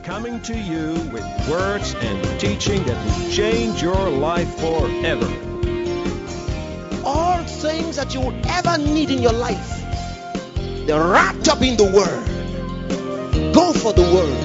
coming to you with words and teaching that will change your life forever. All things that you will ever need in your life, they're wrapped up in the Word. Go for the Word.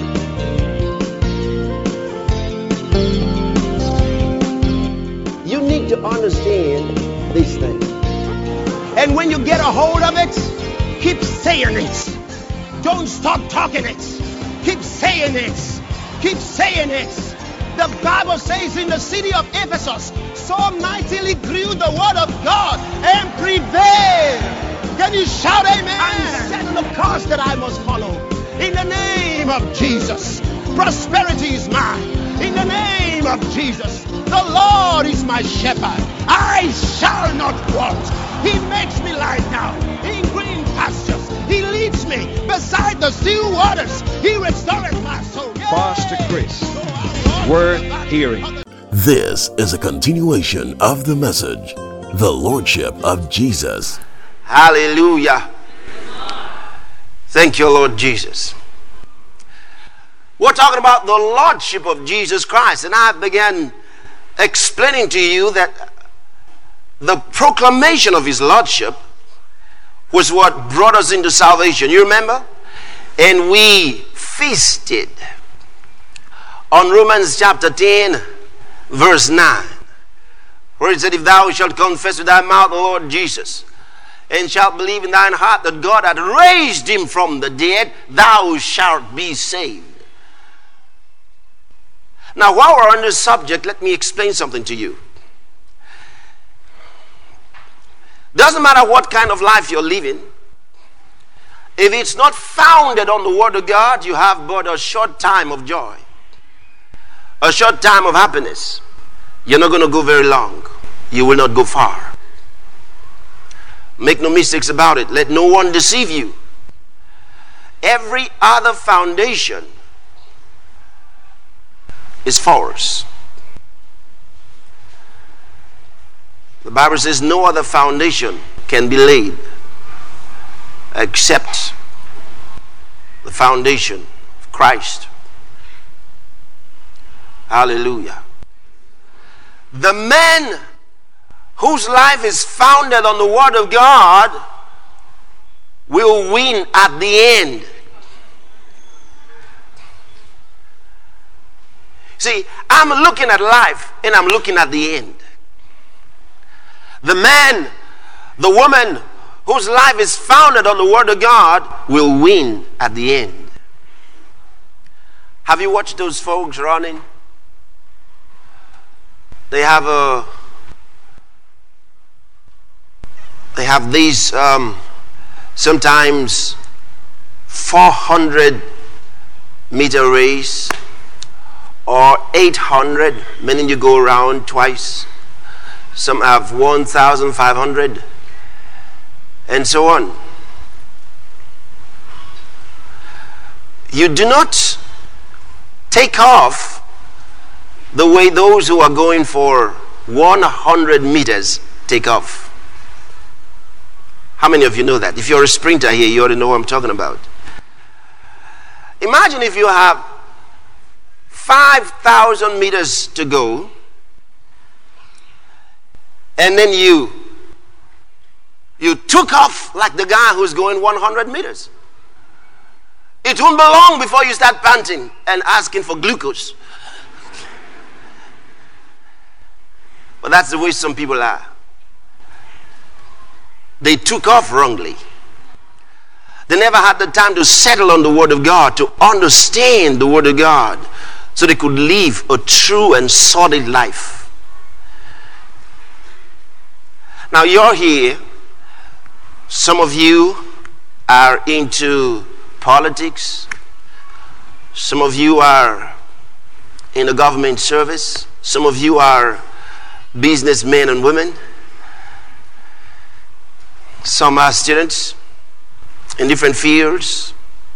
You need to understand these things. And when you get a hold of it, keep saying it. Don't stop talking it. Keep saying it. Keep saying it. The Bible says in the city of Ephesus, so mightily grew the word of God and prevailed. Can you shout amen? And set the course that I must follow. In the name of Jesus. Prosperity is mine. In the name of Jesus. The Lord is my shepherd. I shall not want. He makes me lie down in green pastures. He leads me beside the still waters. He restores my soul. Pastor Chris, worth hearing. This is a continuation of the message, the Lordship of Jesus. Hallelujah. Thank you, Lord Jesus. We're talking about the Lordship of Jesus Christ, and I began explaining to you that the proclamation of His Lordship was what brought us into salvation. You remember? And we feasted on Romans chapter 10, verse 9, where it said, if thou shalt confess with thy mouth the Lord Jesus, and shalt believe in thine heart that God hath raised him from the dead, thou shalt be saved. Now, while we're on this subject, let me explain something to you. Doesn't matter what kind of life you're living, if it's not founded on the Word of God, you have but a short time of joy, a short time of happiness. You're not going to go very long. You will not go far. Make no mistakes about it. Let no one deceive you. Every other foundation is false. The Bible says no other foundation can be laid except the foundation of Christ. Hallelujah. The man whose life is founded on the Word of God will win at the end. See, I'm looking at life and I'm looking at the end. The man, the woman whose life is founded on the Word of God will win at the end. Have you watched those folks running? They have these sometimes 400 meter race or 800, meaning you go around twice. Some have 1,500 and so on. You do not take off the way those who are going for 100 meters take off. How many of you know that? If you're a sprinter here, you ought to know what I'm talking about. Imagine if you have 5,000 meters to go, and then you took off like the guy who's going 100 meters. It won't be long before you start panting and asking for glucose. But that's the way some people are. They took off wrongly. They never had the time to settle on the Word of God, to understand the Word of God, so they could live a true and solid life. Now you're here. Some of you are into politics. Some of you are in the government service. Some of you are businessmen and women. Some are students in different fields.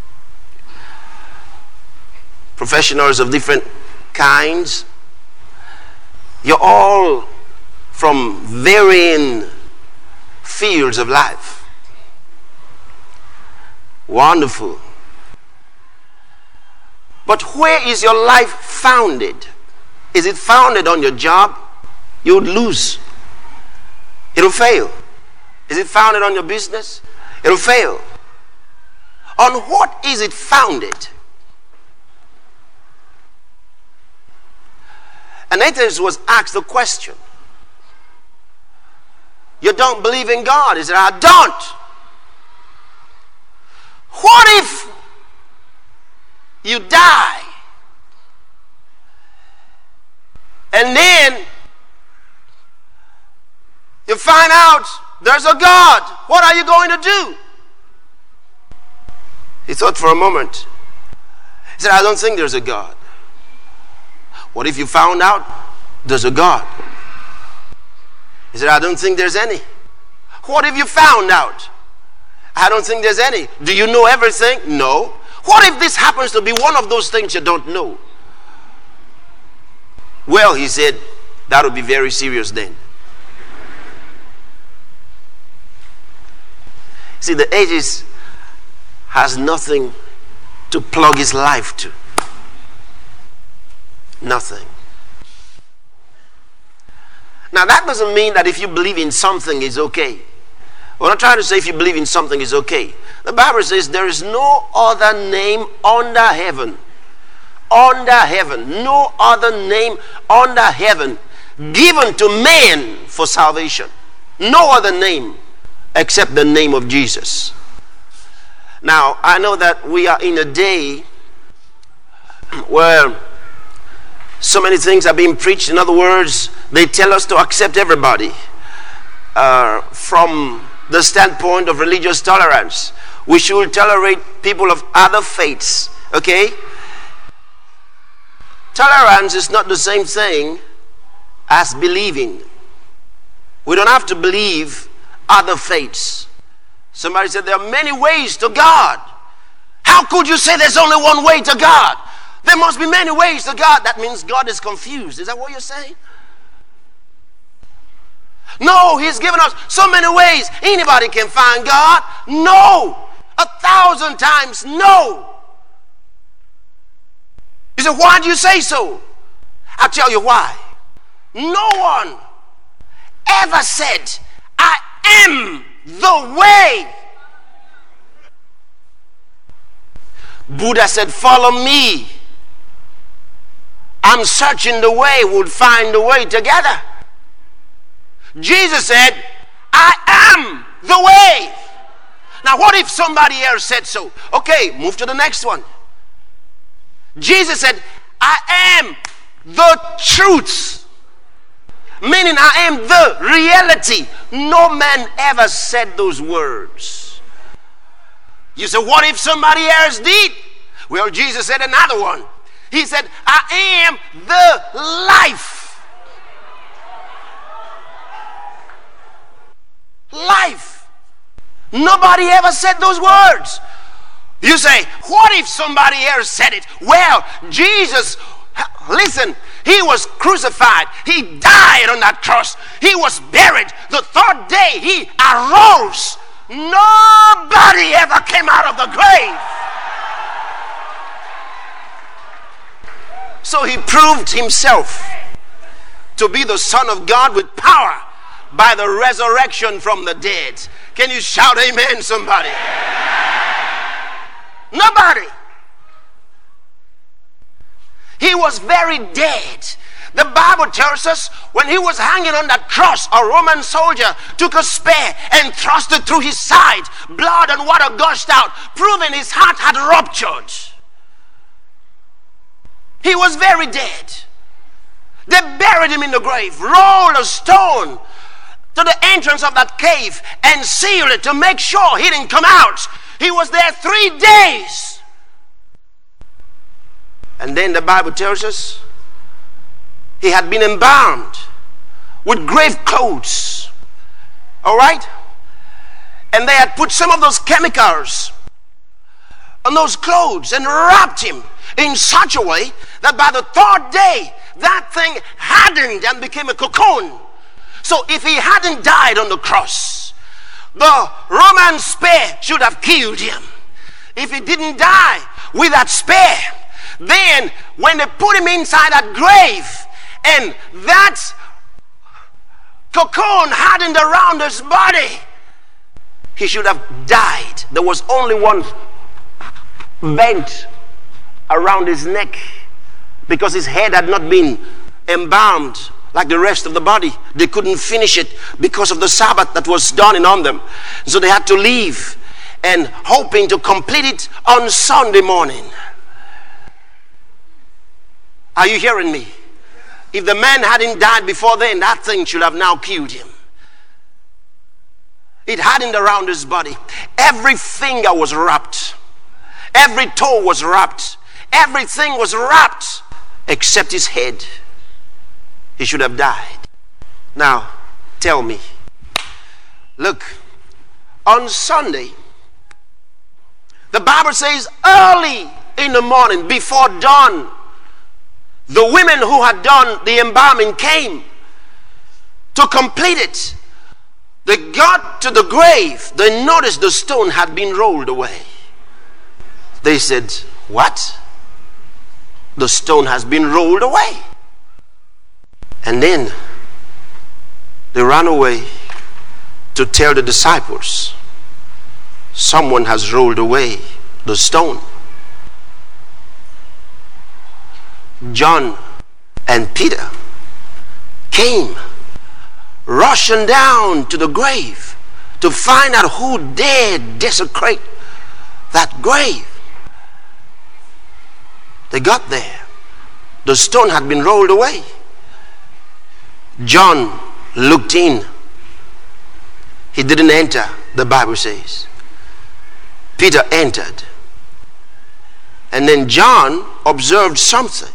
Professionals of different kinds. You're all from varying fields of life. Wonderful. But where is your life founded? Is it founded on your job? You would lose. It'll fail. Is it founded on your business? It'll fail. On what is it founded? And Atheist was asked the question. You don't believe in God? He said, I don't. What if you die and then you find out there's a God? What are you going to do? He thought for a moment. He said, I don't think there's a God. What if you found out there's a God? He said, I don't think there's any. What if you found out? I don't think there's any. Do you know everything? No. What if this happens to be one of those things you don't know? Well, he said, that would be very serious then. See, the atheist has nothing to plug his life to. Nothing. Now that doesn't mean that if you believe in something is okay. We're not trying to say if you believe in something is okay. The Bible says there is no other name under heaven. Under heaven. No other name under heaven given to man for salvation. No other name except the name of Jesus. Now I know that we are in a day where so many things are being preached. In other words, they tell us to accept everybody from the standpoint of religious tolerance. We should tolerate people of other faiths. Okay? Tolerance is not the same thing as believing. We don't have to believe other faiths. Somebody said there are many ways to God. How could you say there's only one way to God? There must be many ways to God. That means God is confused. Is that what you're saying? No, he's given us so many ways. Anybody can find God. No. 1,000 times no. You say, why do you say so? I'll tell you why. No one ever said, I am the way. Buddha said, follow me. I'm searching the way, we'll find the way together. Jesus said, I am the way. Now what if somebody else said so? Okay, move to the next one. Jesus said, I am the truth. Meaning I am the reality. No man ever said those words. You say, what if somebody else did? Well, Jesus said another one. He said, I am the life. Life. Nobody ever said those words. You say, what if somebody else said it? Well, Jesus, listen, he was crucified. He died on that cross. He was buried. The third day he arose. Nobody ever came out of the grave. So he proved himself to be the Son of God with power by the resurrection from the dead. Can you shout amen, somebody? Nobody. He was very dead. The Bible tells us when he was hanging on that cross, a Roman soldier took a spear and thrust it through his side. Blood and water gushed out, proving his heart had ruptured. He was very dead. They buried him in the grave, rolled a stone to the entrance of that cave and sealed it to make sure he didn't come out. He was there 3 days. And then the Bible tells us he had been embalmed with grave clothes. All right? And they had put some of those chemicals on those clothes and wrapped him in such a way that by the third day that thing hardened and became a cocoon. So if he hadn't died on the cross, the Roman spear should have killed him. If he didn't die with that spear, Then when they put him inside that grave, and that cocoon hardened around his body, he should have died. There was only one bent around his neck, because his head had not been embalmed like the rest of the body. They couldn't finish it because of the Sabbath that was dawning on them. So they had to leave, and hoping to complete it on Sunday morning. Are you hearing me? If the man hadn't died before then, that thing should have now killed him. It hardened around his body. Every finger was wrapped. Every toe was wrapped. Everything was wrapped except his head. He should have died. Now, tell me. Look, on Sunday, the Bible says early in the morning, before dawn, the women who had done the embalming came to complete it. They got to the grave. They noticed the stone had been rolled away. They said, "What? The stone has been rolled away." And then they ran away to tell the disciples, "Someone has rolled away the stone." John and Peter came rushing down to the grave to find out who dared desecrate that grave. They got there. The stone had been rolled away. John looked in. He didn't enter, the Bible says. Peter entered. And then John observed something.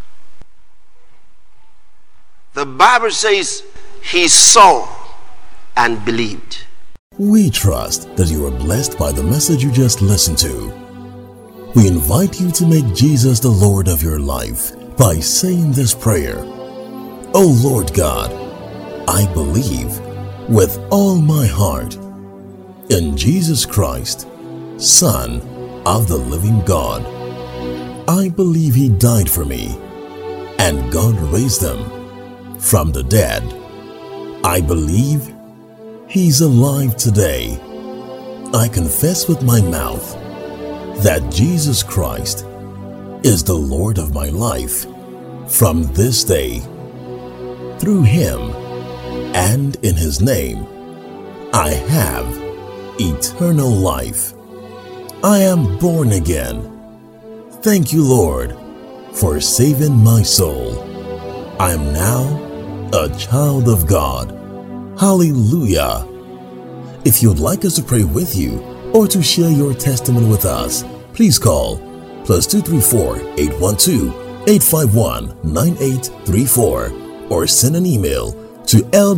The Bible says he saw and believed. We trust that you are blessed by the message you just listened to. We invite you to make Jesus the Lord of your life by saying this prayer. Oh Lord God, I believe with all my heart in Jesus Christ, Son of the living God. I believe He died for me and God raised Him from the dead. I believe He's alive today. I confess with my mouth that Jesus Christ is the Lord of my life from this day. Through Him and in His name, I have eternal life. I am born again. Thank you, Lord, for saving my soul. I am now a child of God. Hallelujah. If you'd like us to pray with you or to share your testimony with us, please call +234 812 851 9834 or send an email to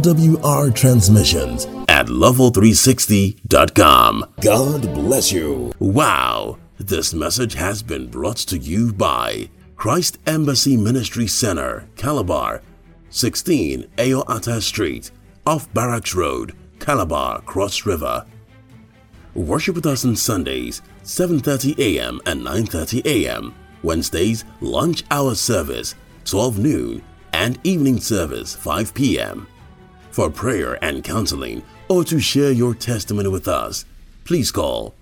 lwrtransmissions@level360.com. God bless you. Wow, this message has been brought to you by Christ Embassy Ministry Center, Calabar, 16 Ayoata Street, off Barracks Road, Calabar, Cross River. Worship with us on Sundays, 7:30 a.m. and 9:30 a.m. Wednesdays, lunch hour service, 12 noon, and evening service, 5 p.m. For prayer and counseling or to share your testimony with us, please call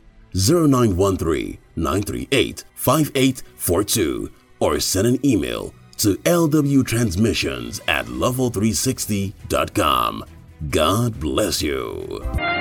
0913-938-5842 or send an email to lwtransmissions@level360.com. God bless you.